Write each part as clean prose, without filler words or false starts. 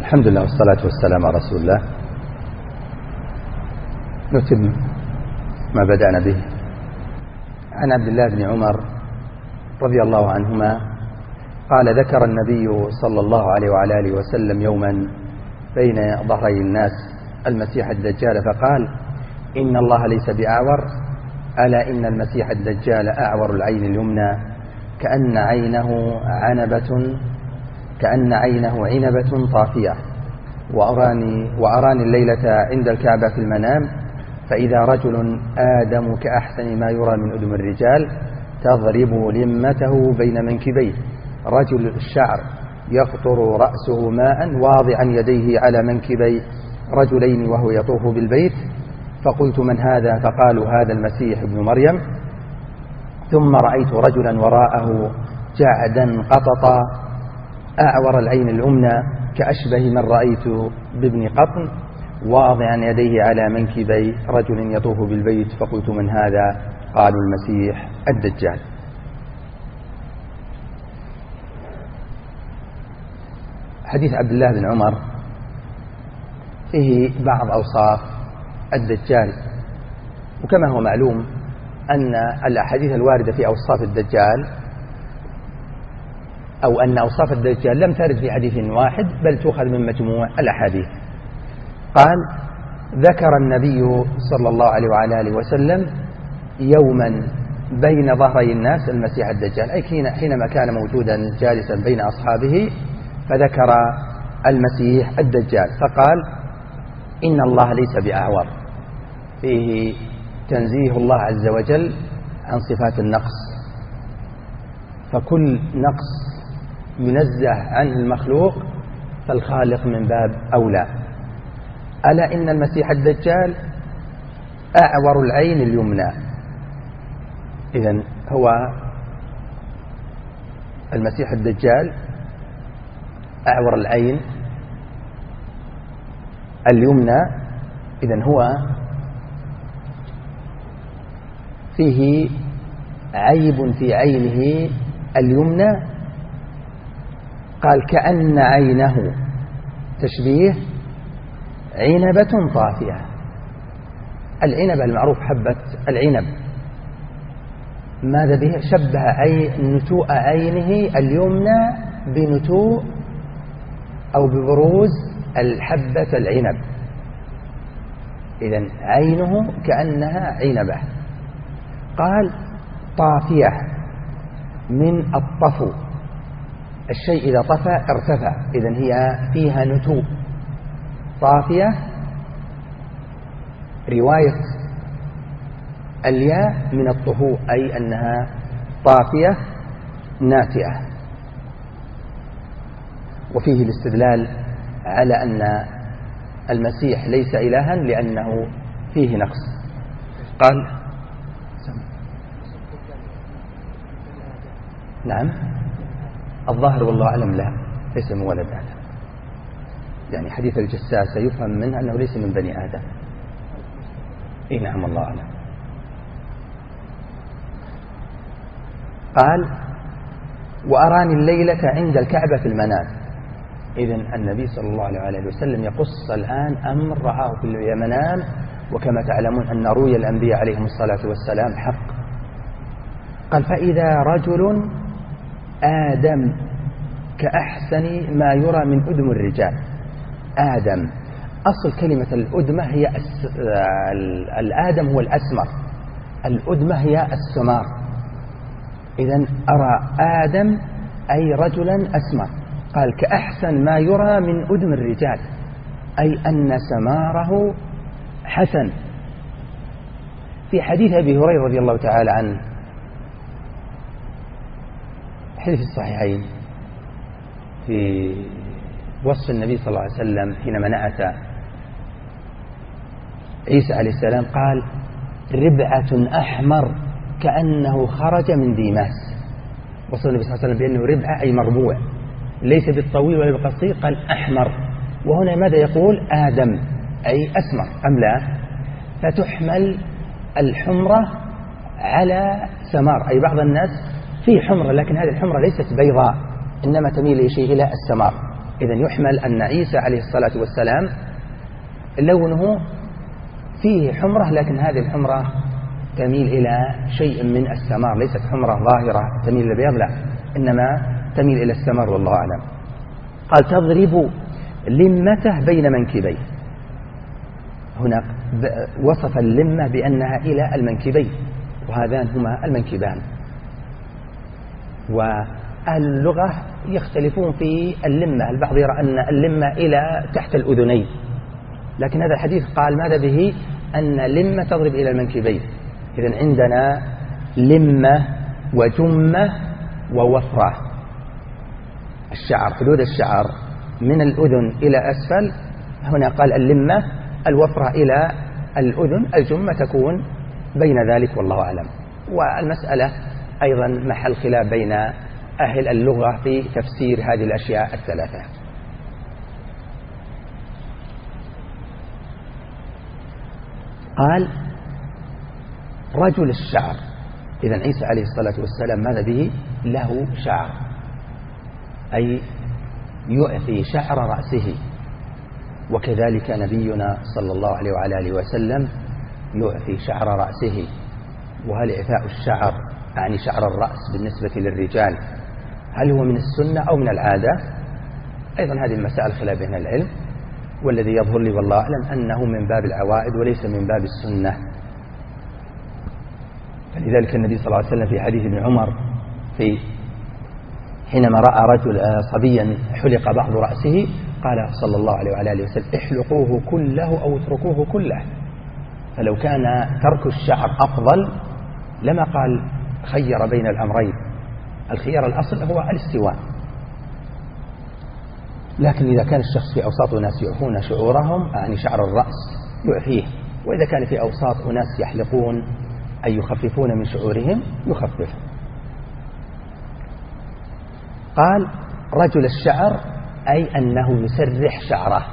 الحمد لله والصلاة والسلام على رسول الله. نتم ما بدأنا به. عن عبد الله بن عمر رضي الله عنهما قال: ذكر النبي صلى الله عليه وعلى آله وسلم يوما بين ظهري الناس المسيح الدجال فقال: إن الله ليس بأعور، ألا إن المسيح الدجال أعور العين اليمنى كأن عينه عنبة طافية، وأراني الليلة عند الكعبة في المنام، فإذا رجل آدم كأحسن ما يرى من أدم الرجال تضرب لمته بين منكبيه، رجل الشعر يقطر رأسه ماء واضعا يديه على منكبي رجلين وهو يطوف بالبيت، فقلت: من هذا؟ فقالوا: هذا المسيح ابن مريم. ثم رأيت رجلا وراءه جعدا قططا أعور العين اليمنى كأشبه من رأيت بابن قطن واضعا يديه على منكبي رجل يطوف بالبيت، فقلت: من هذا؟ قالوا: المسيح الدجال. حديث عبد الله بن عمر فيه بعض أوصاف الدجال، وكما هو معلوم أن الأحاديث الواردة في أوصاف الدجال أو أن أوصاف الدجال لم ترد في حديث واحد بل تؤخذ من مجموع الأحاديث. قال: ذكر النبي صلى الله عليه وعلى آله وسلم يوما بين ظهري الناس المسيح الدجال، أي حينما كان موجودا جالسا بين أصحابه فذكر المسيح الدجال فقال: إن الله ليس بأعور، فيه تنزيه الله عز وجل عن صفات النقص، فكل نقص ينزه عنه المخلوق فالخالق من باب أولى. ألا إن المسيح الدجال أعور العين اليمنى، إذن هو المسيح الدجال أعور العين اليمنى، إذن هو فيه عيب في عينه اليمنى. قال: كأن عينه، تشبيه عنبة طافية. العنبة المعروف حبة العنب، ماذا به؟ شبه نتوء عينه اليمنى بنتوء أو ببروز الحبة العنب، إذن عينه كأنها عنبة. قال: طافية من الطفو، الشيء إذا طفى ارتفع، إذن هي فيها نتوء. طافية رواية الياء من الطفو، أي أنها طافية ناتئة. وفيه الاستدلال على أن المسيح ليس إلها لأنه فيه نقص. قال: نعم، الظاهر والله أعلم لا، ليس من ولد آدم، يعني حديث الجساسة يفهم منه أنه ليس من بني آدم. إيه نعم، الله أعلم. قال: وأراني الليلة عند الكعبة في المنام. إذن النبي صلى الله عليه وسلم يقص الآن أمر رآه في المنام، وكما تعلمون أن رؤيا الأنبياء عليهم الصلاة والسلام حق. قال: فإذا رجل آدم كأحسن ما يرى من أدم الرجال. آدم، أصل كلمة الأدمة هي الآدم هو الأسمر، الأدمة هي السمار. إذن أرى آدم أي رجلا أسمر. قال: كأحسن ما يرى من أدم الرجال، أي أن سماره حسن. في حديث أبي هريرة رضي الله تعالى عنه، حديث الصحيحين، في وصف النبي صلى الله عليه وسلم حينما نعت عيسى عليه السلام، قال: ربعة أحمر كأنه خرج من ديماس. وصف النبي صلى الله عليه وسلم بأنه ربعة أي مربوع، ليس بالطويل ولا بالقصير، قال أحمر. وهنا ماذا يقول؟ آدم أي أسمر أم لا؟ فتحمل الحمرة على سمار، أي بعض الناس فيه حمرة لكن هذه الحمرة ليست بيضاء، إنما تميل إلى السمار. إذن يحمل أن عيسى عليه الصلاة والسلام لونه فيه حمرة، لكن هذه الحمرة تميل إلى شيء من السمار، ليست حمرة ظاهرة تميل إلى البياض، لا، إنما تميل إلى السمار والله أعلم. قال تضرب لمته بين منكبيه. هنا وصف اللمة بأنها إلى المنكبين، وهذان هما المنكبان. وأهل اللغة يختلفون في اللمة، البعض يرى أن اللمة إلى تحت الأذنين، لكن هذا الحديث قال ماذا به؟ أن لمة تضرب إلى المنكبين. إذن عندنا لمة وجمة ووفرة. الشعر، حدود الشعر من الأذن إلى أسفل، هنا قال اللمة، الوفرة إلى الأذن، الجمة تكون بين ذلك والله أعلم. والمسألة أيضا محل خلاف بين أهل اللغة في تفسير هذه الأشياء الثلاثة. قال رجل الشعر. إذن عيسى عليه الصلاة والسلام ماذا به؟ له شعر، أي يؤفي شعر رأسه، وكذلك نبينا صلى الله عليه وعلى آله وسلم يؤفي شعر رأسه. وهل إعفاء الشعر يعني شعر الرأس بالنسبة للرجال هل هو من السنة أو من العادة؟ أيضا هذه المسائل خلاف بين العلم، والذي يظهر لي والله أعلم أنه من باب العوائد وليس من باب السنة. فلذلك النبي صلى الله عليه وسلم في حديث ابن عمر حينما رأى رجل صبيا حلق بعض رأسه قال صلى الله عليه وعلى آله وسلم احلقوه كله أو اتركوه كله. فلو كان ترك الشعر أفضل لما قال خير بين الأمرين، الخيار الأصل هو الاستواء. لكن إذا كان الشخص في أوساط ناس يعفون شعورهم يعني شعر الرأس يعفيه، وإذا كان في أوساط ناس يحلقون أي يخففون من شعورهم يخفف. قال رجل الشعر أي أنه يسرح شعره،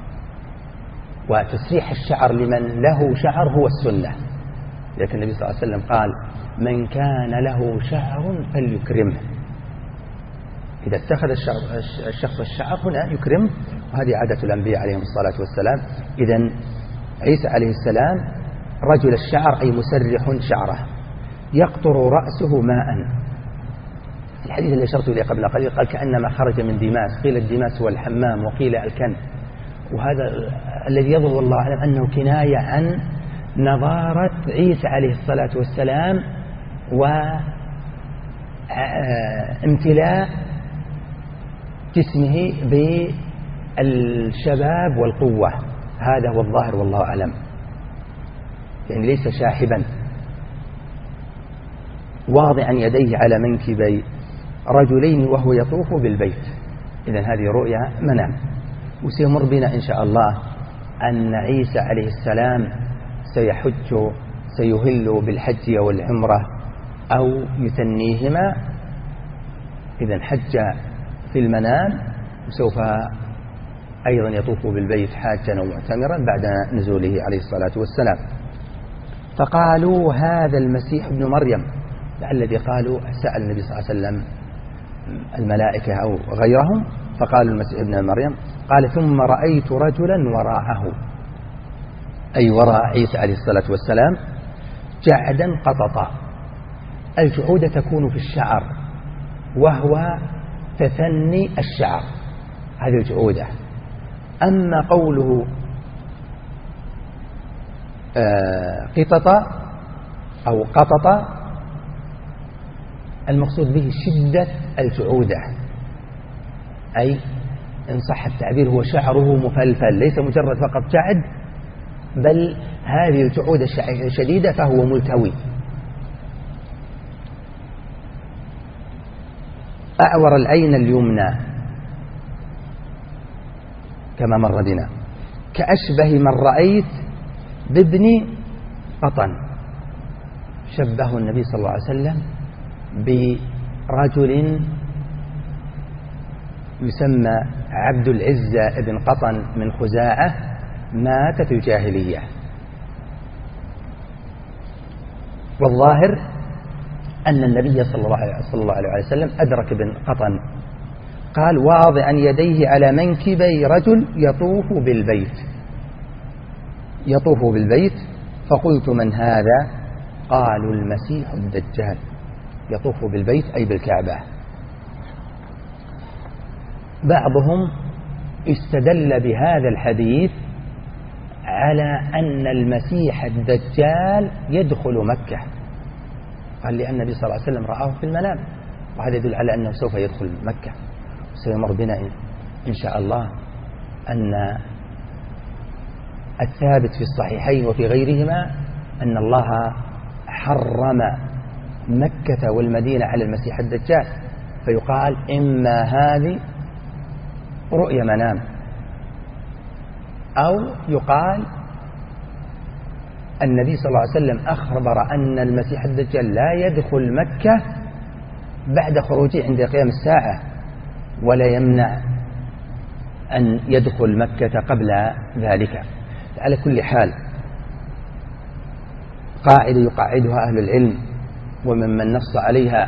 وتسريح الشعر لمن له شعر هو السنة، لكن النبي صلى الله عليه وسلم قال من كان له شعر فليكرمه. إذا اتخذ الشخص الشعر هنا يكرم، وهذه عادة الأنبياء عليهم الصلاة والسلام. إذن عيسى عليه السلام رجل الشعر أي مسرح شعره، يقطر رأسه ماء. الحديث اللي أشرت إليه قبل قليل قال كأنما خرج من ديماس، قيل الديماس هو الحمام وقيل الكن، وهذا الذي يظهر الله أعلم أنه كناية عن نضارة عيسى عليه الصلاة والسلام وامتلاء جسمه بالشباب والقوة، هذا هو الظاهر والله أعلم، يعني ليس شاحبا. واضعا يديه على منكبي رجلين وهو يطوف بالبيت. إذن هذه رؤيا منام، وسيمر بنا إن شاء الله أن عيسى عليه السلام سيهل بالحج والعمرة أو يثنيهما. إذن حج في المنام، وسوف أيضا يطوف بالبيت حاجا ومعتمرا بعد نزوله عليه الصلاة والسلام. فقالوا هذا المسيح ابن مريم، الذي قالوا سأل النبي صلى الله عليه وسلم الملائكة أو غيرهم فقالوا المسيح ابن مريم. قال ثم رأيت رجلا وراءه، أي وراء عيسى عليه الصلاة والسلام، جعدا قططا. الجعودة تكون في الشعر وهو تثني الشعر، هذه الجعودة. أما قوله قططا أو قططا المقصود به شدة الجعودة، أي إن صح التعبير هو شعره مفلفل، ليس مجرد فقط جعد، بل هذه الجعودة شديدة فهو ملتوي. أعور العين اليمنى كما مر بنا، كأشبه من رأيت بابن قطن. شبه النبي صلى الله عليه وسلم برجل يسمى عبد العزة ابن قطن من خزاعة، مات في الجاهلية. والظاهر أن النبي صلى الله عليه وسلم أدرك ابن قطن قال واضعا يديه على منكبي رجل يطوف بالبيت فقلت من هذا؟ قالوا المسيح الدجال يطوف بالبيت أي بالكعبة. بعضهم استدل بهذا الحديث على أن المسيح الدجال يدخل مكة، قال لأن النبي صلى الله عليه وسلم رآه في المنام، وهذا يدل على أنه سوف يدخل مكة. سيمر بنا إن شاء الله أن الثابت في الصحيحين وفي غيرهما أن الله حرم مكة والمدينة على المسيح الدجال، فيقال إما هذه رؤيا منام، أو يقال النبي صلى الله عليه وسلم أخبر أن المسيح الدجال لا يدخل مكة بعد خروجه عند قيام الساعة، ولا يمنع أن يدخل مكة قبل ذلك. على كل حال قاعدة يقعدها أهل العلم وممن نص عليها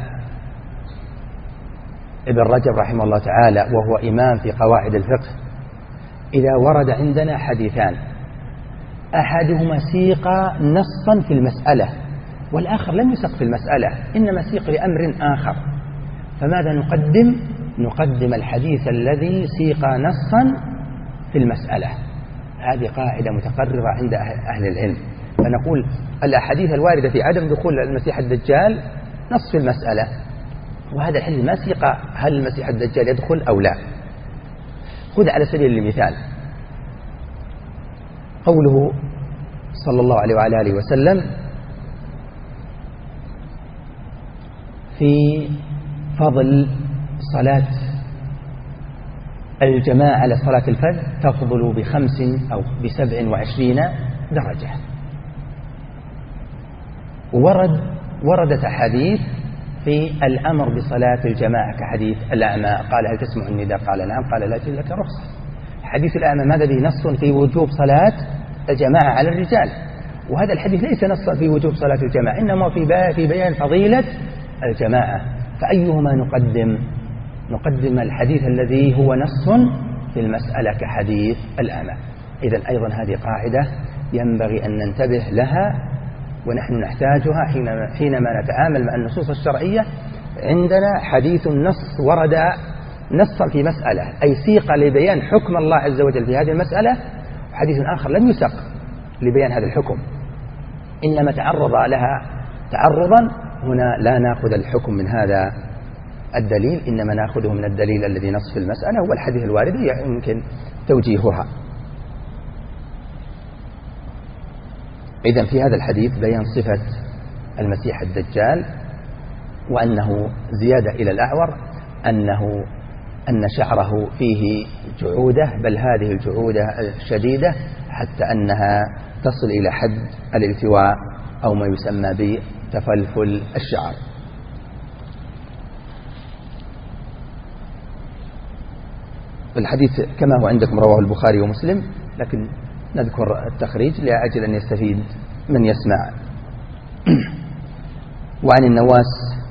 ابن رجب رحمه الله تعالى وهو إمام في قواعد الفقه: إذا ورد عندنا حديثان أحدهما سيق نصا في المسألة والآخر لم يسق في المسألة، إنما سيق لأمر آخر، فماذا نقدم؟ نقدم الحديث الذي سيق نصا في المسألة. هذه قاعدة متقررة عند أهل العلم، فنقول الأحاديث الواردة في عدم دخول المسيح الدجال نص في المسألة، وهذا الحديث ما سيق هل المسيح الدجال يدخل أو لا. خذ على سبيل المثال قوله صلى الله عليه وعلى آله وسلم في فضل صلاة الجماعة على صلاة الفجر: تفضل ب5 أو ب27 درجة. وردت أحاديث في الأمر بصلاة الجماعة كحديث الأعمى، قال هل تسمع النداء؟ قال نعم، قال لا أجد لك رخصة. حديث الأعمى ماذا به؟ نص في وجوب صلاة الجماعة على الرجال، وهذا الحديث ليس نصا في وجوب صلاة الجماعة، إنما في بيان فضيلة الجماعة. فأيهما نقدم؟ نقدم الحديث الذي هو نص في المسألة كحديث الأعمى. إذن أيضا هذه قاعدة ينبغي أن ننتبه لها ونحن نحتاجها حينما نتعامل مع النصوص الشرعية. عندنا حديث نص ورد نصا في مسألة أي سيق لبيان حكم الله عز وجل في هذه المسألة، وحديث آخر لم يسق لبيان هذا الحكم، إنما تعرض لها تعرضا. هنا لا نأخذ الحكم من هذا الدليل، إنما نأخذه من الدليل الذي نص في المسألة هو الحديث الوارد يمكن توجيهها. إذن في هذا الحديث بيان صفة المسيح الدجال، وأنه زيادة إلى الأعور، أن شعره فيه جعودة، بل هذه الجعودة شديدة حتى أنها تصل إلى حد الالتواء أو ما يسمى بتفلفل الشعر. الحديث كما هو عندكم رواه البخاري ومسلم، لكن نذكر التخريج لأجل أن يستفيد من يسمع. وعن النواس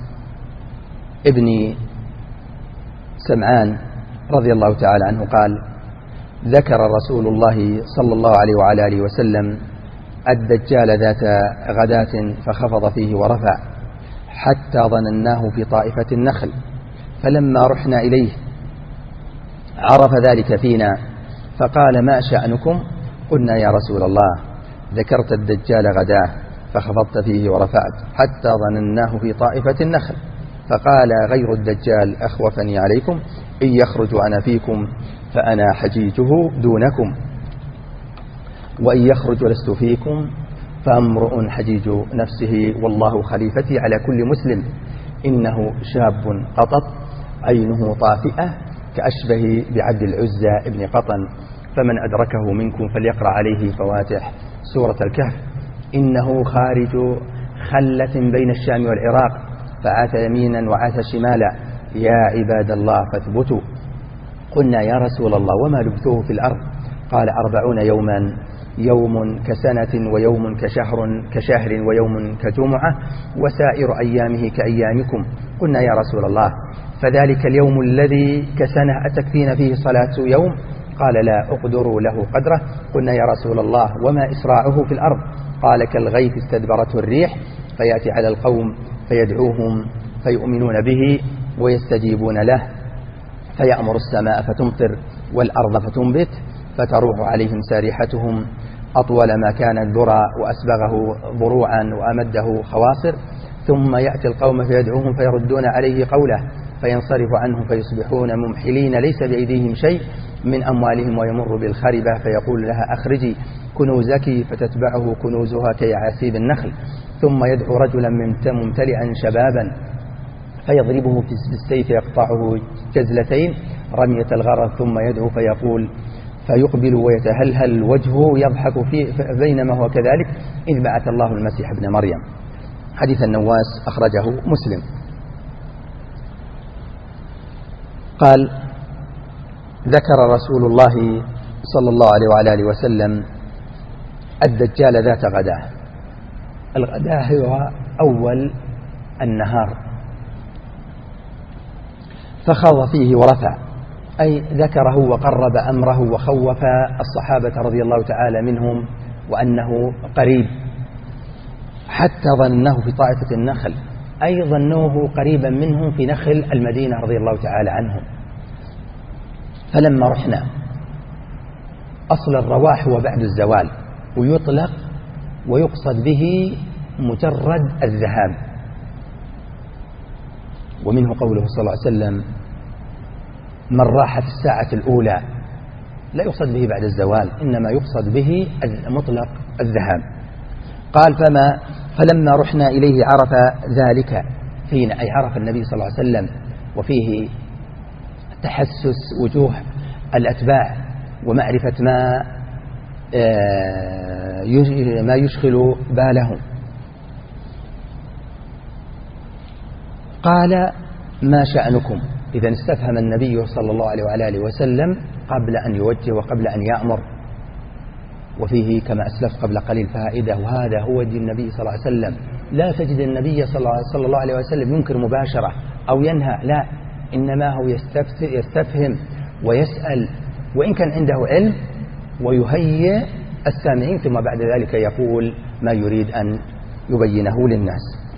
ابن سمعان رضي الله تعالى عنه قال: ذكر رسول الله صلى الله عليه وعلى آله وسلم الدجال ذات غداة فخفض فيه ورفع حتى ظنناه في طائفة النخل، فلما رحنا إليه عرف ذلك فينا فقال: ما شأنكم؟ قلنا: يا رسول الله ذكرت الدجال غداه فخفضت فيه ورفعت حتى ظنناه في طائفة النخل، فقال: غير الدجال أخوفني عليكم، إن يخرج أنا فيكم فأنا حجيجه دونكم، وإن يخرج لست فيكم فامرؤ حجيج نفسه، والله خليفتي على كل مسلم، إنه شاب قطط عينه طافئة كأشبه بعبد العزى ابن قطن، فمن أدركه منكم فليقرأ عليه فواتح سورة الكهف، إنه خارج خلة بين الشام والعراق، فعاث يمينا وعاث شمالا، يا عباد الله فاثبتوا. قلنا: يا رسول الله وما لبثوه في الأرض؟ قال: 40 يوما، يوم كسنة ويوم كشهر ويوم كجمعة وسائر أيامه كأيامكم. قلنا: يا رسول الله فذلك اليوم الذي كسنة أتكفين فيه صلاة يوم؟ قال لا أقدر له قدره. قلنا يا رسول الله وما إسراعه في الأرض؟ قال كالغيث استدبرته الريح فيأتي على القوم فيدعوهم فيؤمنون به ويستجيبون له، فيأمر السماء فتمطر والأرض فتنبت، فتروح عليهم سارحتهم أطول ما كان الذرى وأسبغه ضروعا وأمده خواصر، ثم يأتي القوم فيدعوهم فيردون عليه قوله فينصرف عنهم فيصبحون ممحلين ليس بأيديهم شيء من أموالهم، ويمر بالخربة فيقول لها أخرجي كنوزك فتتبعه كنوزها كيعاسيب النخل، ثم يدعو رجلا ممتلئا شبابا فيضربه بالسيف يقطعه جزلتين رمية الغرض، ثم يدعو فيقول فيقبل ويتهلهل وجهه يضحك بينما هو كذلك إذ بعث الله المسيح ابن مريم. حديث النواس أخرجه مسلم. قال ذكر رسول الله صلى الله عليه وعلى آله وسلم الدجال ذات غداه. الغداء هو أول النهار، فخاض فيه ورفع، أي ذكره وقرب أمره وخوف الصحابة رضي الله تعالى منهم وأنه قريب، حتى ظنه في طائفة النخل، أي ظنوه قريبا منهم في نخل المدينة رضي الله تعالى عنهم. فلما رحنا، أصل الرواح وبعد الزوال، ويطلق ويقصد به مجرد الذهاب، ومنه قوله صلى الله عليه وسلم من راح في الساعة الأولى، لا يقصد به بعد الزوال، إنما يقصد به مطلق الذهاب. قال فلما رحنا إليه عرف ذلك فينا، أي عرف النبي صلى الله عليه وسلم، وفيه تحسس وجوه الأتباع ومعرفة ما يشغل بالهم. قال ما شأنكم؟ إذا استفهم النبي صلى الله عليه وعلى آله وسلم قبل أن يوجه وقبل أن يأمر، وفيه كما أسلفت قبل قليل فائدة، وهذا هو دين النبي صلى الله عليه وسلم. لا تجد النبي صلى الله عليه وسلم ينكر مباشرة أو ينهى، لا، إنما هو يستفهم ويسأل، وإن كان عنده علم، ويهيئ السامعين، ثم بعد ذلك يقول ما يريد أن يبينه للناس.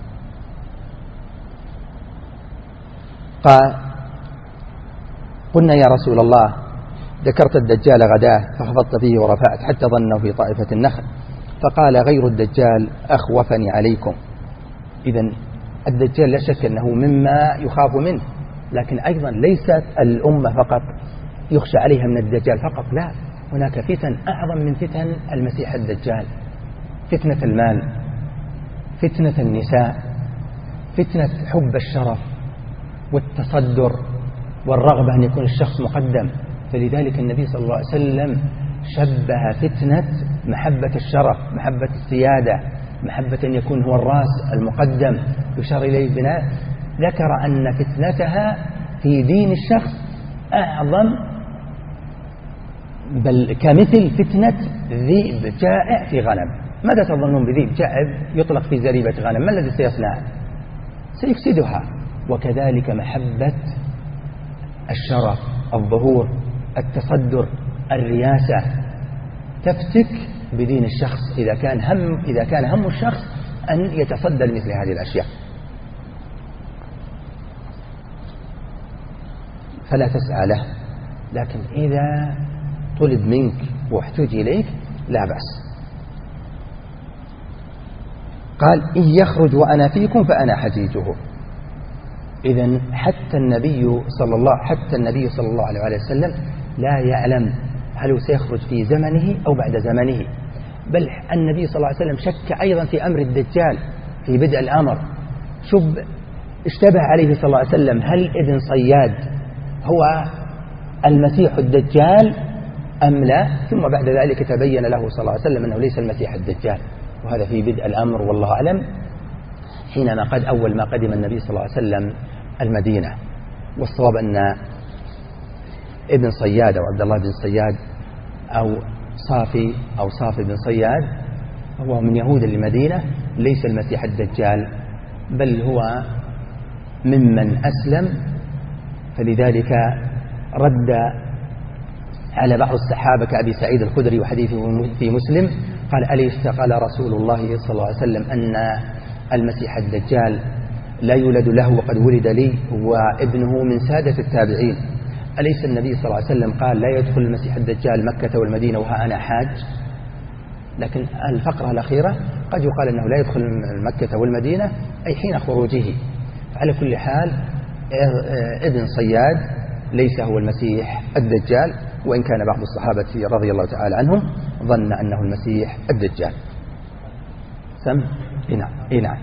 قلنا يا رسول الله ذكرت الدجال غداه فخفضت فيه ورفعت حتى ظنه في طائفة النخل، فقال غير الدجال أخوفني عليكم. إذن الدجال لا شك أنه مما يخاف منه، لكن أيضا ليست الأمة فقط يخشى عليها من الدجال فقط، لا، هناك فتن أعظم من فتن المسيح الدجال: فتنة المال، فتنة النساء، فتنة حب الشرف والتصدر والرغبة أن يكون الشخص مقدم. فلذلك النبي صلى الله عليه وسلم شبه فتنة محبة الشرف، محبة السيادة، محبة أن يكون هو الرأس المقدم يشار إليه بناء، ذكر أن فتنتها في دين الشخص أعظم، بل كمثل فتنة ذئب جائع في غنم. ماذا تظنون بذئب جائع يطلق في زريبة غنم؟ ما الذي سيصنع؟ سيفسدها. وكذلك محبة الشرف، الظهور، التصدر، الرياسة تفتك بدين الشخص إذا كان هم الشخص أن يتصدى لمثل هذه الأشياء. فلا تسعى له، لكن إذا طلب منك واحتج إليك لا بأس. قال إن يخرج وأنا فيكم فأنا حجيجه. إذن حتى النبي صلى الله عليه وسلم لا يعلم هل سيخرج في زمنه أو بعد زمنه، بل النبي صلى الله عليه وسلم شك أيضا في أمر الدجال في بدء الأمر. اشتبه عليه صلى الله عليه وسلم هل ابن صياد هو المسيح الدجال أم لا، ثم بعد ذلك تبين له صلى الله عليه وسلم أنه ليس المسيح الدجال، وهذا في بدء الأمر والله أعلم، حينما أول ما قدم النبي صلى الله عليه وسلم المدينة. والصواب أن ابن صياد أو عبد الله بن صياد أو صافي بن صياد هو من يهود المدينة، ليس المسيح الدجال، بل هو ممن أسلم فلذلك رد على بعض الصحابة كأبي سعيد الخدري وحديثه في مسلم قال: أليس قال رسول الله صلى الله عليه وسلم أن المسيح الدجال لا يولد له وقد ولد لي وابنه من سادة التابعين؟ أليس النبي صلى الله عليه وسلم قال: لا يدخل المسيح الدجال مكة والمدينة وها أنا حاج؟ لكن الفقرة الأخيرة قد يقال أنه لا يدخل مكة والمدينة أي حين خروجه. على كل حال ابن صياد ليس هو المسيح الدجال، وإن كان بعض الصحابة رضي الله تعالى عنهم ظن أنه المسيح الدجال. سم؟ نعم.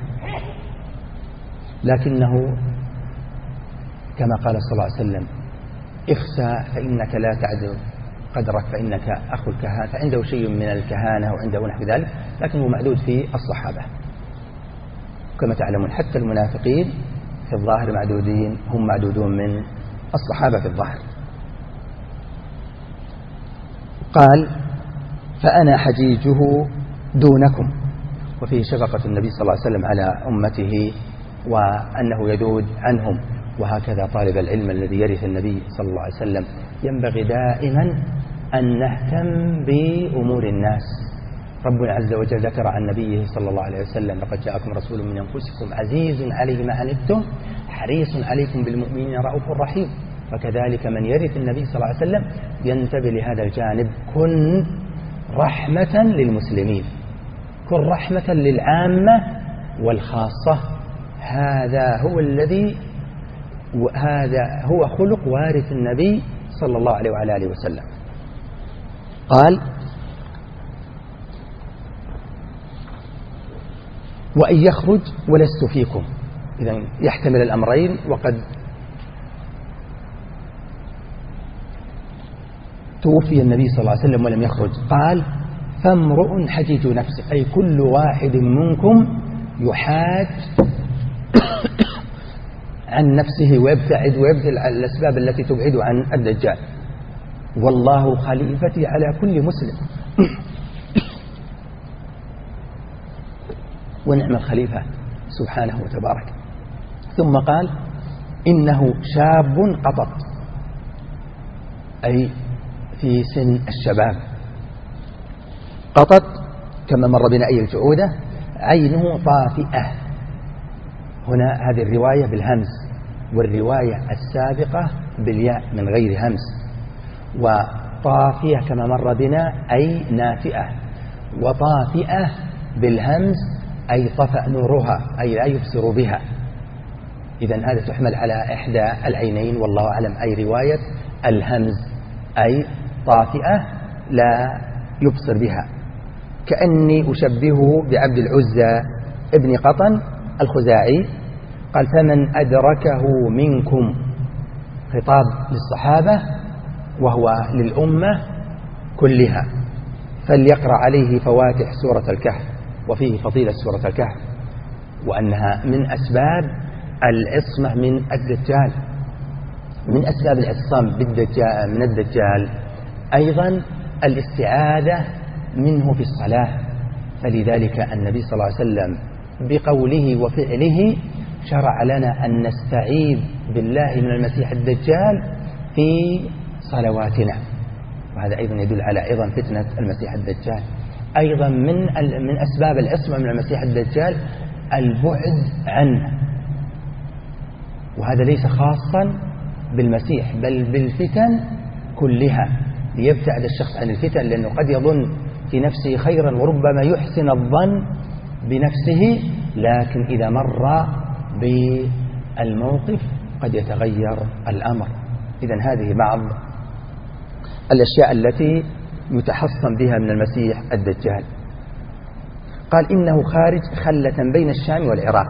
لكنه كما قال صلى الله عليه وسلم: اخسى فإنك لا تعدل قدرك فإنك أخو الكهانة، فعنده شيء من الكهانة وعنده نحو ذلك، لكنه معدود في الصحابة. كما تعلمون حتى المنافقين في الظاهر معدودين، هم معدودون من الصحابة في الظاهر. قال: فأنا حجيجه دونكم، وفيه شفقة النبي صلى الله عليه وسلم على أمته وأنه يدود عنهم. وهكذا طالب العلم الذي يرث النبي صلى الله عليه وسلم ينبغي دائما أن نهتم بأمور الناس. ربنا عز وجل ذكر عن نبيه صلى الله عليه وسلم: لقد جاءكم رسول من أنفسكم عزيز عليه ما عنتم حريص عليكم بالمؤمنين رؤوف رحيم. فكذلك من يرث النبي صلى الله عليه وسلم ينتبه لهذا الجانب. كن رحمة للمسلمين، كن رحمة للعامة والخاصة. هذا هو خلق وارث النبي صلى الله عليه وعلى آله وسلم. قال: وإن يخرج ولست فيكم. إذن يحتمل الأمرين، وقد توفي النبي صلى الله عليه وسلم ولم يخرج. قال: فامرؤ حجيج نفسه، أي كل واحد منكم يحاج عن نفسه ويبتعد ويبذل الأسباب التي تبعد عن الدجال. والله خليفتي على كل مسلم. ونعم الخليفة سبحانه وتبارك. ثم قال: إنه شاب قطط، أي في سن الشباب. قطط كما مر بنا أي الجعودة عينه طافئة. هنا هذه الرواية بالهمز، والرواية السابقة بالياء من غير همز. وطافئة كما مر بنا أي نافئة، وطافئة بالهمز أي طفأ نورها أي لا يبصر بها. إذن هذا تحمل على إحدى العينين والله أعلم، أي رواية الهمز أي طافئة لا يبصر بها. كأني أشبهه بعبد العزى ابن قطن الخزاعي. قال: فمن أدركه منكم، خطاب للصحابة وهو للأمة كلها، فليقرأ عليه فواتح سورة الكهف. وفيه فضيلة سورة الكهف، وأنها من أسباب العصمة من الدجال، من أسباب العصام من الدجال أيضا الاستعاذة منه في الصلاة. فلذلك النبي صلى الله عليه وسلم بقوله وفعله شرع لنا أن نستعيذ بالله من المسيح الدجال في صلواتنا، وهذا أيضا يدل على عظم فتنة المسيح الدجال. أيضا من أسباب العصمة من المسيح الدجال البعد عنه، وهذا ليس خاصا بالمسيح بل بالفتن كلها، ليبتعد الشخص عن الفتن، لأنه قد يظن في نفسه خيرا وربما يحسن الظن بنفسه، لكن إذا مر بالموقف قد يتغير الأمر. إذن هذه بعض الأشياء التي يتحصن بها من المسيح الدجال. قال: إنه خارج خلة بين الشام والعراق،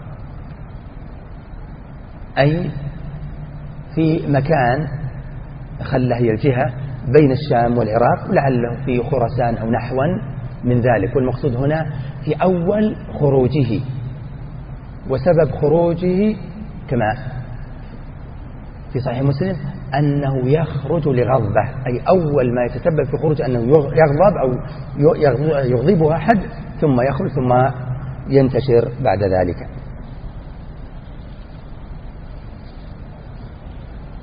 أي في مكان، خلة هي الجهة بين الشام والعراق، لعله في خراسان أو نحوا من ذلك. والمقصود هنا في أول خروجه، وسبب خروجه كما في صحيح مسلم أنه يخرج لغضبة، أي أول ما يتسبب في خروج أنه يغضب أو يغضبه أحد، ثم يخرج ثم ينتشر بعد ذلك.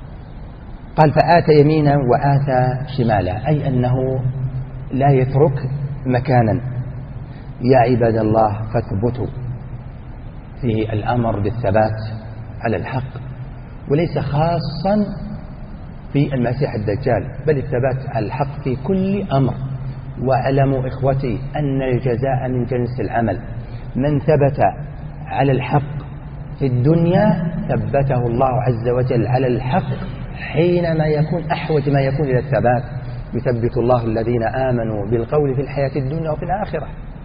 قال فآتى يمينا وآتى شمالا، أي أنه لا يترك مكانا. يا عباد الله فاثبتوا، فيه الأمر بالثبات على الحق، وليس خاصا في المسيح الدجال، بل الثبات على الحق في كل أمر. واعلموا إخوتي أن الجزاء من جنس العمل، من ثبت على الحق في الدنيا ثبته الله عز وجل على الحق حينما يكون أحوج ما يكون إلى الثبات. يثبت الله الذين آمنوا بالقول في الحياة الدنيا وفي الآخرة.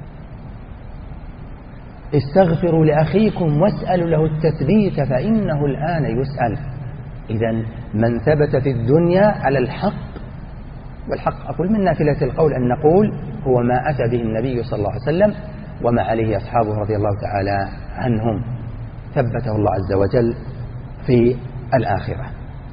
استغفروا لأخيكم واسألوا له التثبيت فإنه الآن يسأل. إذن من ثبت في الدنيا على الحق، والحق أقول من نافلة القول أن نقول هو ما أتى به النبي صلى الله عليه وسلم وما عليه أصحابه رضي الله تعالى عنهم، ثبته الله عز وجل في الآخرة.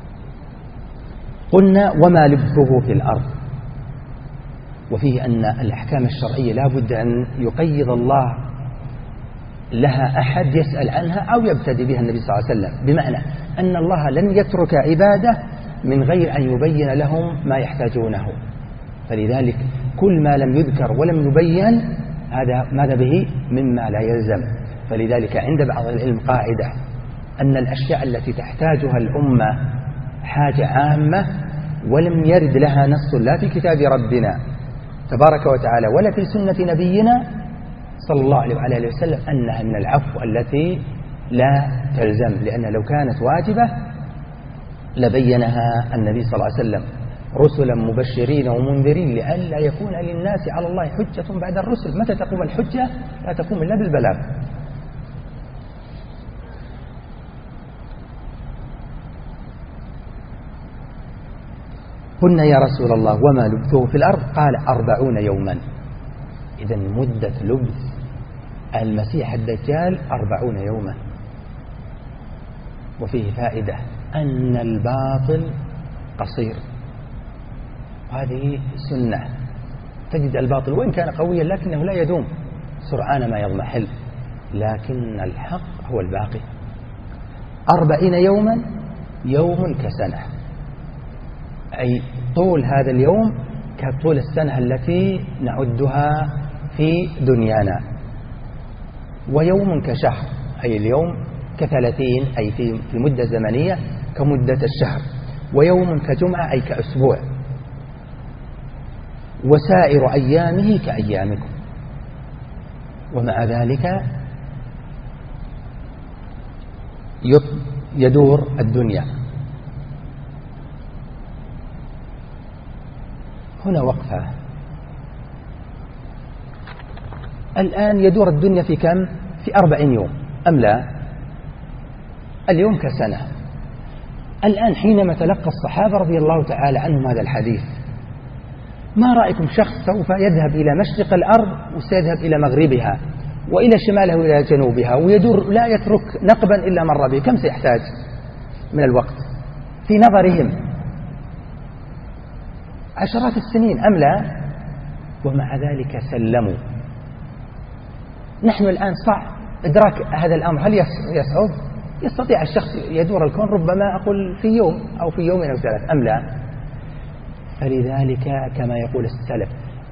قلنا وما لبثه في الأرض، وفيه أن الأحكام الشرعية لا بد أن يقيض الله لها أحد يسأل عنها أو يبتدي بها النبي صلى الله عليه وسلم، بمعنى أن الله لن يترك عباده من غير أن يبين لهم ما يحتاجونه. فلذلك كل ما لم يذكر ولم يبين هذا ماذا به مما لا يلزم. فلذلك عند بعض العلم قاعدة أن الأشياء التي تحتاجها الأمة حاجة عامة ولم يرد لها نص لا في كتاب ربنا تبارك وتعالى ولا في سنة نبينا صلى الله عليه وسلم أنها من العفو التي لا تلزم، لأن لو كانت واجبة لبينها النبي صلى الله عليه وسلم رسلا مبشرين ومنذرين لئلا يكون للناس على الله حجة بعد الرسل. متى تقوم الحجة؟ لا تقوم إلا بالبلاغ. قلنا يا رسول الله وما لبثه في الأرض؟ قال 40 يوما. إذن مدة لبث المسيح الدجال 40 يوما. وفيه فائدة أن الباطل قصير، هذه سنة. تجد الباطل وإن كان قويا لكنه لا يدوم، سرعان ما يضمحل، لكن الحق هو الباقي. 40 يوما، يوم كسنة، أي طول هذا اليوم كطول السنة التي نعدها في دنيانا. ويوم كشهر، أي اليوم ك30، أي في مدة زمنية كمدة الشهر. ويوم كجمعة، أي كأسبوع. وسائر أيامه كأيامكم. ومع ذلك يدور الدنيا. هنا وقفة. الآن يدور الدنيا في كم؟ في 40 يوم أم لا؟ اليوم كسنة. الآن حينما تلقى الصحابة رضي الله تعالى عنهم هذا الحديث، ما رأيكم شخص سوف يذهب إلى مشرق الأرض وسيذهب إلى مغربها وإلى شمالها وإلى جنوبها ويدور لا يترك نقبا إلا مر به، كم سيحتاج من الوقت في نظرهم؟ عشرات السنين أم لا؟ ومع ذلك سلموا. نحن الآن صعب إدراك هذا الأمر. هل يصعب؟ يستطيع الشخص يدور الكون ربما أقول في يوم أو في يومين أو 3 أم لا؟ فلذلك كما يقول السلف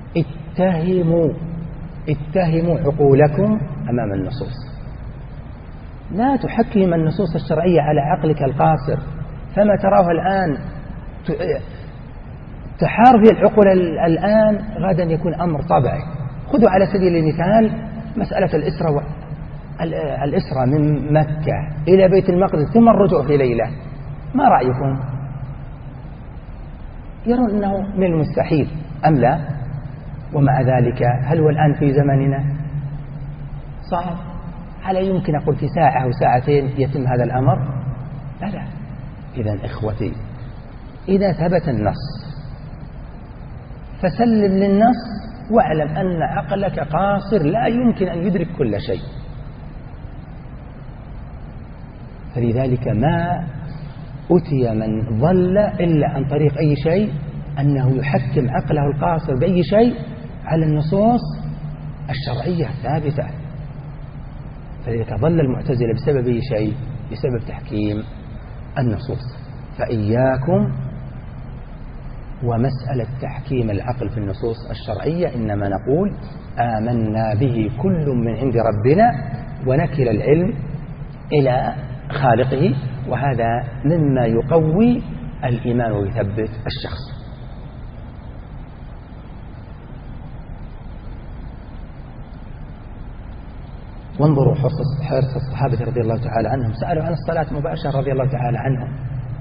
اتهموا عقولكم أمام النصوص. لا تحكم النصوص الشرعية على عقلك القاصر، فما تراه الآن تحار في العقول الآن غدا يكون أمر طبيعي. خذوا على سبيل المثال مسألة الإسرة من مكة إلى بيت المقدس ثم الرجوع في ليلة، ما رأيكم؟ يرون أنه من المستحيل أم لا؟ ومع ذلك هل هو الآن في زمننا؟ صعب. هل يمكن أقول في ساعة أو ساعتين يتم هذا الأمر؟ لا. إذن إخوتي، إذا ثبت النص فسلم للنص واعلم أن عقلك قاصر لا يمكن أن يدرك كل شيء. فلذلك ما أتي من ضل إلا عن طريق أي شيء أنه يحكم عقله القاصر بأي شيء على النصوص الشرعية الثابتة. فلذلك ضل المعتزلة بسبب أي شيء؟ بسبب تحكيم النصوص. فإياكم ومسألة تحكيم العقل في النصوص الشرعية إنما نقول آمنا به كل من عند ربنا ونكل العلم إلى خالقه، وهذا مما يقوي الإيمان ويثبت الشخص. وانظروا حرص الصحابة رضي الله تعالى عنهم، سألوا عن الصلاة مباشرة رضي الله تعالى عنهم،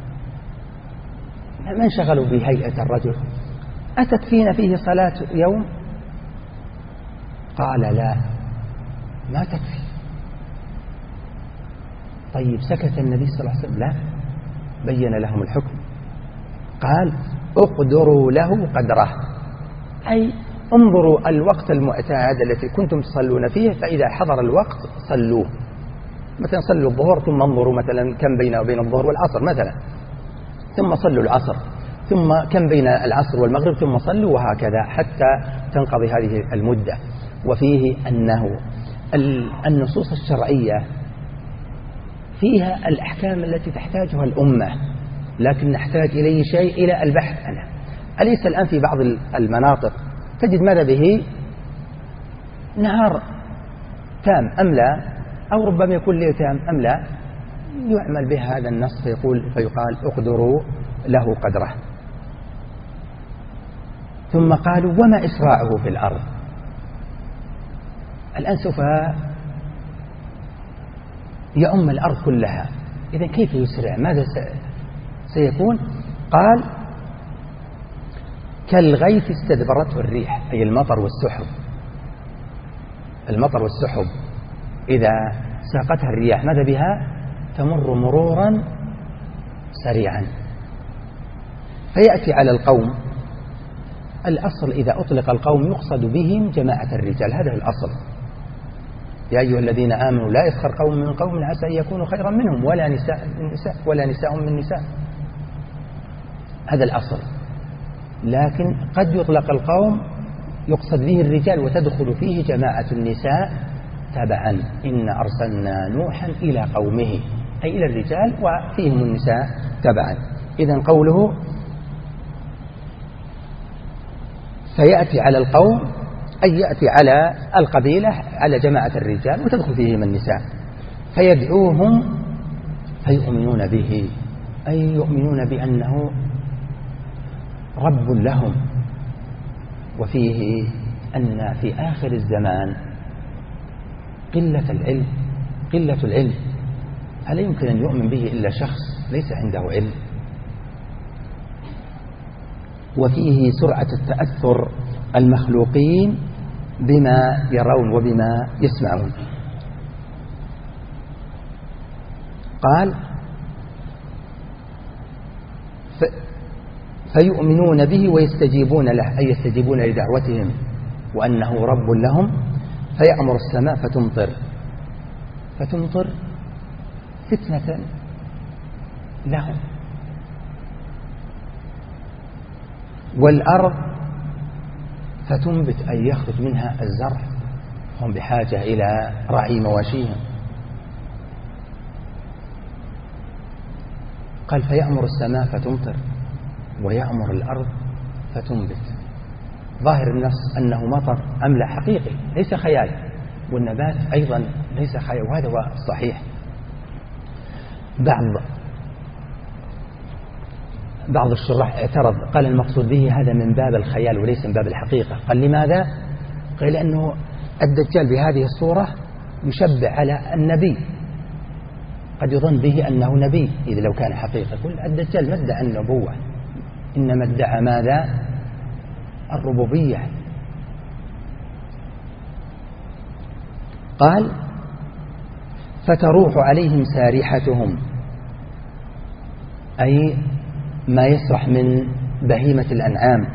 ما انشغلوا بهيئة الرجل. أتكفينا فيه صلاة يوم؟ قال لا، ما تكفي. طيب سكت النبي صلى الله عليه وسلم؟ لا، بين لهم الحكم، قال اقدروا له قدره، أي انظروا الوقت المعتاد التي كنتم تصلون فيه، فإذا حضر الوقت صلوه. مثلا صلوا الظهر ثم انظروا مثلا كم بين وبين الظهر والعصر مثلا، ثم صلوا العصر، ثم كم بين العصر والمغرب، ثم صلوا، وهكذا حتى تنقضي هذه المدة. وفيه أنه النصوص الشرعية فيها الأحكام التي تحتاجها الأمة، لكن نحتاج إليه شيء إلى البحث عنها. أليس الآن في بعض المناطق تجد ماذا به نهار تام أم لا، أو ربما يكون ليل تام أم لا، يعمل به هذا النص فيقال اقدروا له قدره. ثم قالوا وما إسراعه في الأرض؟ الآن سوف يؤم الأرض كلها، إذن كيف يسرع؟ ماذا سيكون؟ قال كالغيث استدبرته الريح، أي المطر والسحب. المطر والسحب إذا ساقتها الرياح ماذا بها؟ تمر مرورا سريعا، فيأتي على القوم. الأصل إذا أطلق القوم يقصد بهم جماعة الرجال، هذا الأصل. يا أيها الذين آمنوا لا يسخر قوم من قوم عسى أن يكونوا خيرا منهم ولا نساء من نساء ولا نساء من نساء، هذا الأصل. لكن قد يطلق القوم يقصد به الرجال وتدخل فيه جماعة النساء تبعا. إن أرسلنا نوحا إلى قومه، أي إلى الرجال وفيهم النساء تبعا. إذن قوله فيأتي على القوم أي يأتي على القبيلة، على جماعة الرجال وتدخل فيهم النساء، فيدعوهم فيؤمنون به، أي يؤمنون بأنه رب لهم. وفيه أن في آخر الزمان قلة العلم، فلا يمكن أن يؤمن به إلا شخص ليس عنده علم. وفيه سرعة التأثر المخلوقين بما يرون وبما يسمعون. قال فيؤمنون به ويستجيبون له، أي يستجيبون لدعوتهم وأنه رب لهم. فيأمر السماء فتمطر فتنة لهم، والأرض فتنبت، أي يخرج منها الزرع، هم بحاجة إلى رعي مواشيهم. قال فيأمر السماء فتمطر ويأمر الأرض فتنبت. ظاهر النص أنه مطر أم لا حقيقي ليس خيال، والنبات أيضا ليس خيال، وهذا هو الصحيح. بعض الشراح اعترض، قال المقصود به هذا من باب الخيال وليس من باب الحقيقة. قال لماذا؟ قال لأنه الدجال بهذه الصورة يشبه على النبي، قد يظن به أنه نبي إذا لو كان حقيقة. قل الدجال ما ادعى النبوة، إنما ادعى ماذا؟ الربوبية. قال فتروح عليهم سارحتهم، أي ما يسرح من بهيمة الأنعام،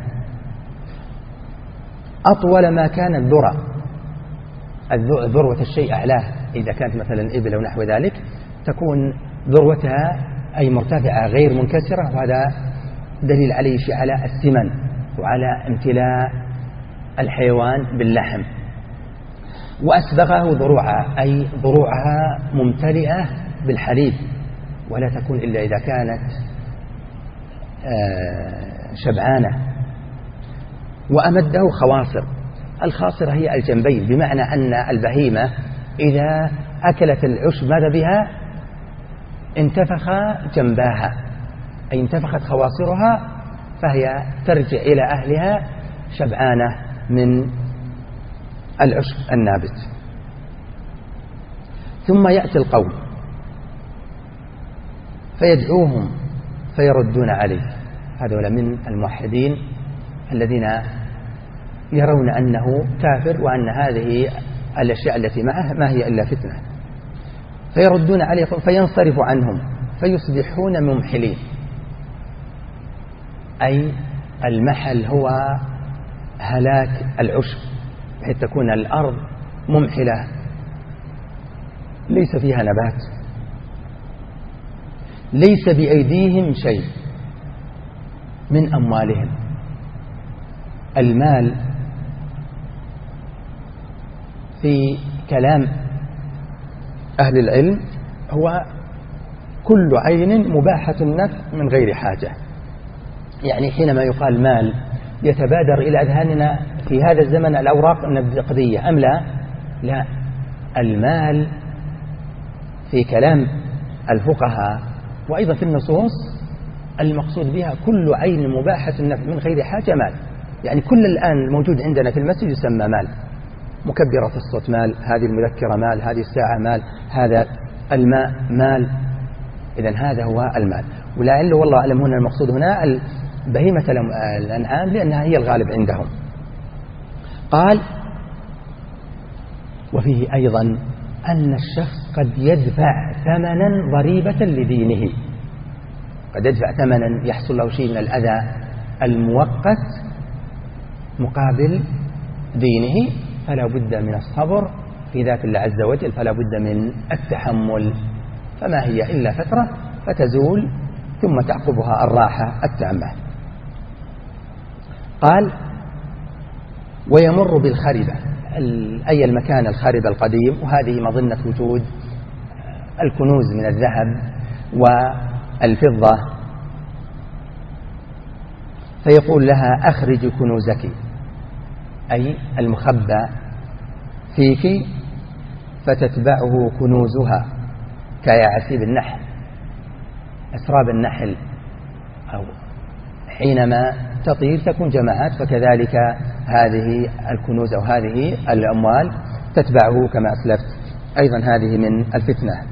أطول ما كان ذروة الشيء أعلاه. إذا كانت مثلا إبل أو نحو ذلك تكون ذروتها أي مرتفعة غير منكسرة، وهذا دليل عليه على السمن وعلى امتلاء الحيوان باللحم. وأسبغه ضروعها، أي ضروعها ممتلئة بالحليب، ولا تكون إلا إذا كانت شبعانة. وأمده خواصر. الخاصرة هي الجنبين، بمعنى أن البهيمة إذا أكلت العشب ماذا بها؟ انتفخ جنباها، أي انتفخت خواصرها، فهي ترجع إلى أهلها شبعانة من العشب النابت. ثم يأتي القوم فيدعوهم فيردون عليه. هذول من الموحدين الذين يرون أنه كافر وأن هذه الأشياء التي معه ما هي إلا فتنة، فيردون عليه فينصرف عنهم فيصبحون ممحلين. أي المحل هو هلاك العشب، بحيث تكون الأرض ممحلة ليس فيها نبات، ليس بأيديهم شيء من أموالهم. المال في كلام أهل العلم هو كل عين مباحة النفع من غير حاجة. يعني حينما يقال مال يتبادر إلى أذهاننا في هذا الزمن الأوراق النقدية أم لا؟ لا، المال في كلام الفقهاء وأيضا في النصوص المقصود بها كل عين مباحة النفع من غير حاجة مال. يعني كل الآن الموجود عندنا في المسجد يسمى مال، مكبرة الصوت مال، هذه المذكرة مال، هذه الساعة مال، هذا الماء مال. إذن هذا هو المال. ولعله والله أعلم هنا المقصود هنا بهيمة الأنعام لأنها هي الغالب عندهم. قال وفيه أيضا أن الشخص قد يدفع ثمنا ضريبة لدينه، قد يدفع ثمنا يحصل له شيء من الأذى المؤقت مقابل دينه، فلا بد من الصبر في ذات الله عز وجل، فلا بد من التحمل، فما هي إلا فترة فتزول ثم تعقبها الراحة التامة. قال ويمر بالخربة، أي المكان الخرب القديم، وهذه مظنة وجود الكنوز من الذهب والفضة، فيقول لها أخرج كنوزك، أي المخبى فيك، فتتبعه كنوزها كيعسيب النحل، أسراب النحل أو حينما تطير تكون جماعات، فكذلك هذه الكنوز أو هذه الأموال تتبعه كما أسلفت. أيضا هذه من الفتنة.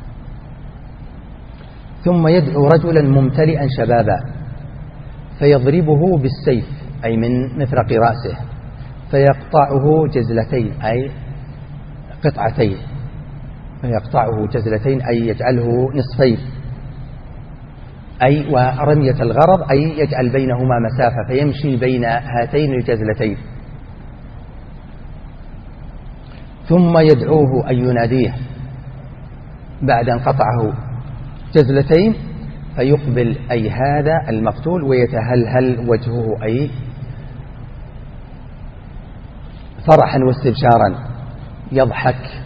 ثم يدعو رجلا ممتلئا شبابا فيضربه بالسيف، أي من مفرق رأسه، فيقطعه جزلتين، أي قطعتين، فيقطعه جزلتين أي يجعله نصفين، أي ورمية الغرض أي يجعل بينهما مسافة فيمشي بين هاتين الجزلتين. ثم يدعوه أي يناديه بعد أن قطعه جزلتين، فيقبل أي هذا المقتول ويتهلهل وجهه، أي فرحا واستبشارا يضحك.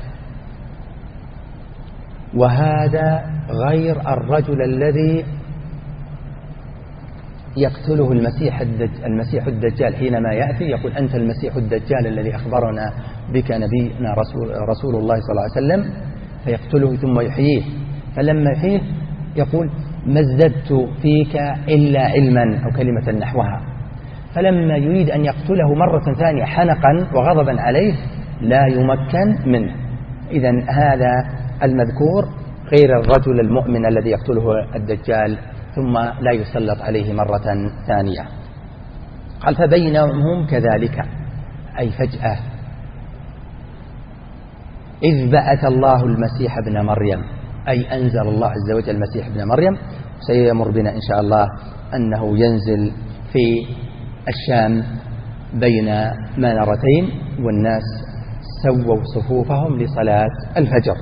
وهذا غير الرجل الذي يقتله المسيح الدجال حينما يأتي يقول أنت المسيح الدجال الذي أخبرنا بك نبينا رسول الله صلى الله عليه وسلم، فيقتله ثم يحييه، فلما يحييه يقول ما ازددت فيك إلا علما أو كلمة نحوها، فلما يريد أن يقتله مرة ثانية حنقا وغضبا عليه لا يمكن منه. إذن هذا المذكور غير الرجل المؤمن الذي يقتله الدجال ثم لا يسلط عليه مرة ثانية. قال فبينهم كذلك، أي فجأة، إذ بعث الله المسيح ابن مريم، أي أنزل الله عز وجل المسيح ابن مريم. سيمر بنا إن شاء الله أنه ينزل في الشام بين منارتين والناس سووا صفوفهم لصلاة الفجر.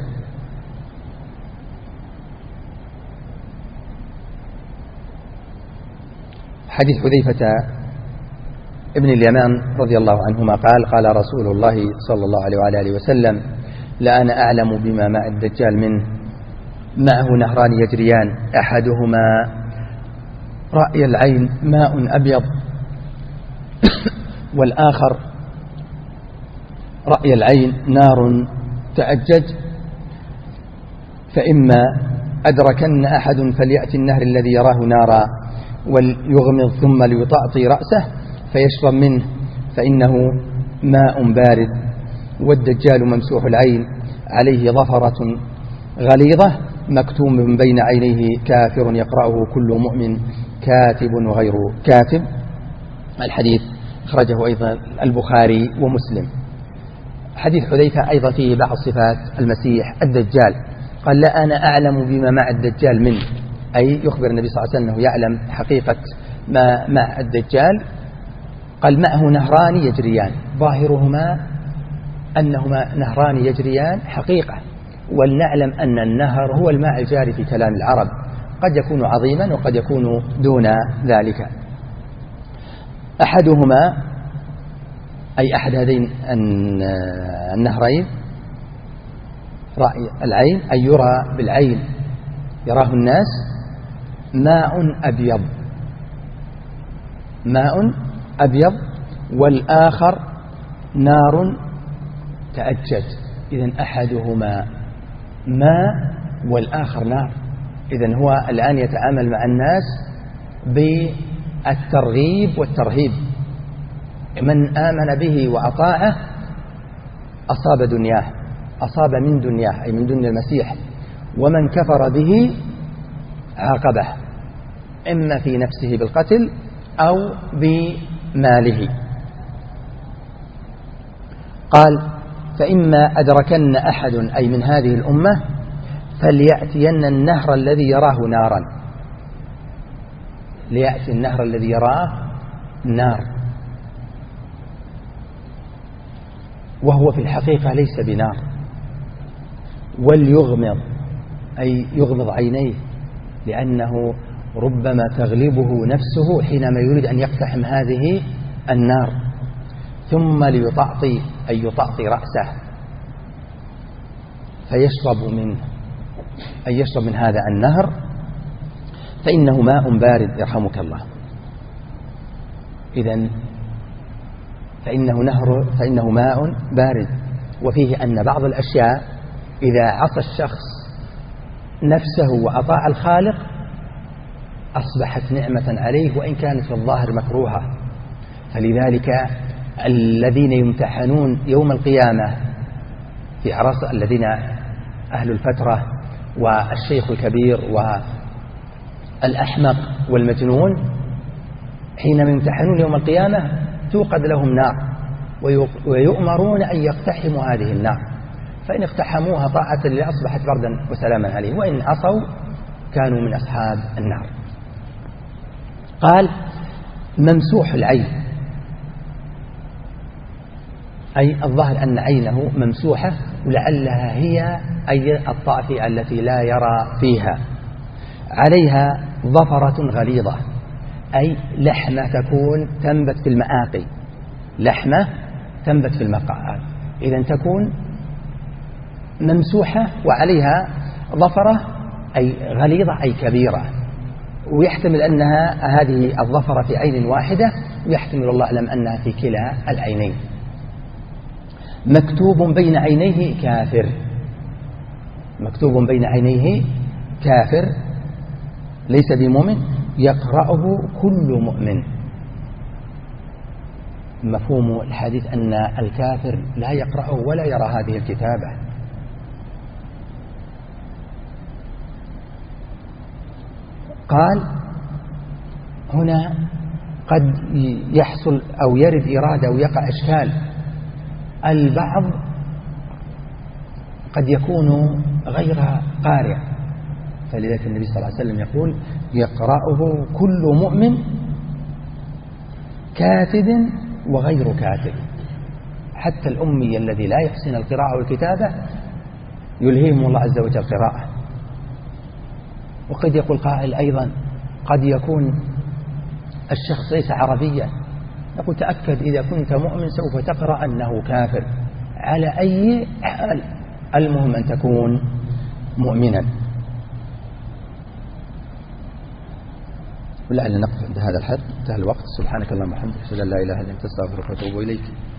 حديث حذيفة ابن اليمان رضي الله عنهما قال قال رسول الله صلى الله عليه وآله وسلم لا أنا أعلم بما مع الدجال منه، معه نهران يجريان أحدهما رأي العين ماء أبيض، والآخر رأي العين نار تأجج، فإما أدركن أحد فليأتي النهر الذي يراه نارا وليغمض ثم ليطأطي رأسه فيشرب منه فإنه ماء بارد. والدجال ممسوح العين عليه ظفرة غليظة مكتوب من بين عينيه كافر يقرأه كل مؤمن كاتب وغير كاتب. الحديث أخرجه أيضا البخاري ومسلم. حديث حذيفة أيضا فيه بعض صفات المسيح الدجال. قال لا أنا أعلم بما مع الدجال منه، أي يخبر النبي صلى الله عليه وسلم أنه يعلم حقيقة ما مع الدجال. قال معه نهران يجريان، ظاهرهما أنهما نهران يجريان حقيقة، ولنعلم أن النهر هو الماء الجاري في كلام العرب، قد يكون عظيما وقد يكون دون ذلك. أحدهما أي أحد هذين النهرين رأي العين أي يرى بالعين يراه الناس ماء أبيض، ماء أبيض، والآخر نار تأجج. إذن أحدهما ماء والآخر نار. إذن هو الآن يتعامل مع الناس بالترغيب والترهيب، من آمن به وأطاعه أصاب دنياه، أصاب من دنياه أي من دنيا المسيح، ومن كفر به عاقبه إما في نفسه بالقتل أو بماله. قال فإما أدركن أحد أي من هذه الأمة فليأتين النهر الذي يراه نارا، ليأتي النهر الذي يراه نار، وهو في الحقيقة ليس بنار. وليغمض أي يغمض عينيه، لأنه ربما تغلبه نفسه حينما يريد أن يقتحم هذه النار. ثم ليطأطي أي يطأطي رأسه فيشرب منه أي يشرب من هذا النهر، فإنه ماء بارد يرحمك الله. إذن فإنه ماء بارد. وفيه أن بعض الأشياء إذا عصى الشخص نفسه وأطاع الخالق أصبحت نعمة عليه وإن كانت في الظاهر مكروهة. فلذلك الذين يمتحنون يوم القيامة في عرص الذين أهل الفترة والشيخ الكبير والأحمق والمجنون، حينما يمتحنون يوم القيامة توقد لهم نار ويؤمرون أن يقتحموا هذه النار، فإن اقتحموها طاعة لله أصبحت بردا وسلاما عليهم، وإن عصوا كانوا من أصحاب النار. قال ممسوح العين أي الظاهر أن عينه ممسوحة، ولعلها هي أي الطافئة التي لا يرى فيها. عليها ظفرة غليظة أي لحمة تكون تنبت في المآقي، لحمة تنبت في المقاعد، إذن تكون ممسوحة وعليها ظفرة أي غليظة أي كبيرة، ويحتمل أنها هذه الظفرة في عين واحدة، ويحتمل الله أعلم أنها في كلا العينين. مكتوب بين عينيه كافر، مكتوب بين عينيه كافر ليس بمؤمن يقرأه كل مؤمن. مفهوم الحديث أن الكافر لا يقرأه ولا يرى هذه الكتابة. قال هنا قد يحصل أو يرد إرادة أو يقع إشكال. البعض قد يكون غير قارئ، فلذلك النبي صلى الله عليه وسلم يقول يقرأه كل مؤمن كاتب وغير كاتب. حتى الأمي الذي لا يحسن القراءة والكتابة يلهمه الله عز وجل القراءة. وقد يقول قائل أيضا قد يكون الشخص ليس عربيا، نقول تأكد إذا كنت مؤمن سوف تقرأ أنه كافر على أي حال، المهم أن تكون مؤمنا. ولعل نقف عند هذا الحد، انتهى الوقت. سبحانك اللهم وبحمدك، أشهد أن لا إله إلا أنت، أستغفرك وأتوب إليك.